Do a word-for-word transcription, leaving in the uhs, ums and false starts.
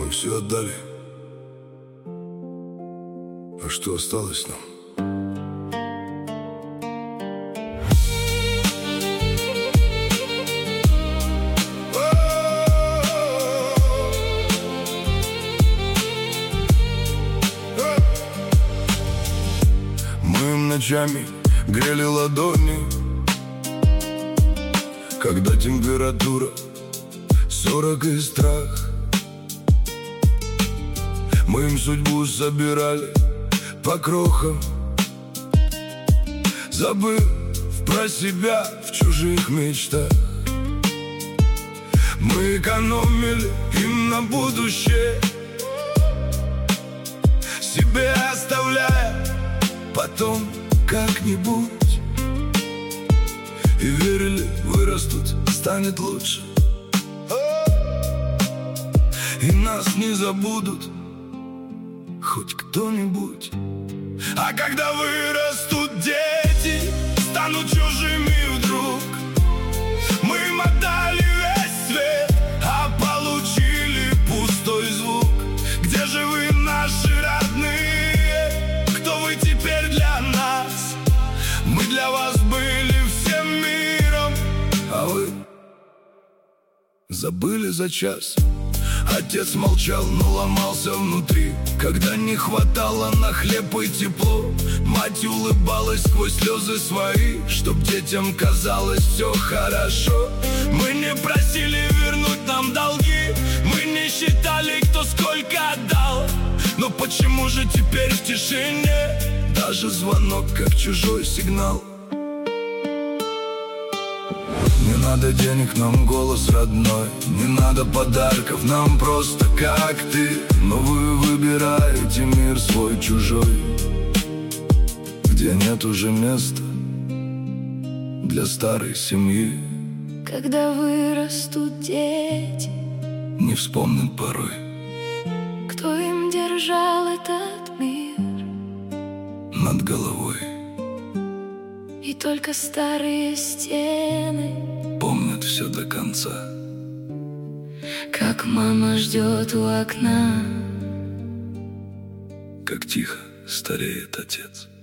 Мы все отдали. А что осталось нам? Мы ночами грели ладони, когда температура сорок и страх. Мы им судьбу собирали по крохам, забыв про себя в чужих мечтах. Мы экономили им на будущее, себе оставляя потом как-нибудь. И верили, вырастут, станет лучше, и нас не забудут хоть кто-нибудь. А когда вырастут дети, станут чужими вдруг, мы им отдали весь свет, а получили пустой звук. Где же вы, наши родные? Кто вы теперь для нас? Мы для вас были всем миром, а вы забыли за час. Отец молчал, но ломался внутри, когда не хватало на хлеб и тепло. Мать улыбалась сквозь слезы свои, чтоб детям казалось все хорошо. Мы не просили вернуть нам долги, мы не считали, кто сколько отдал. Но почему же теперь в тишине даже звонок как чужой сигнал? Не надо денег, нам голос родной, не надо подарков, нам просто как ты. Но вы выбираете мир свой чужой, где нет уже места для старой семьи. Когда вырастут дети, не вспомнят порой, кто им держал этот мир над головой. И только старые стены помнят все до конца, как мама ждет у окна, как тихо стареет отец.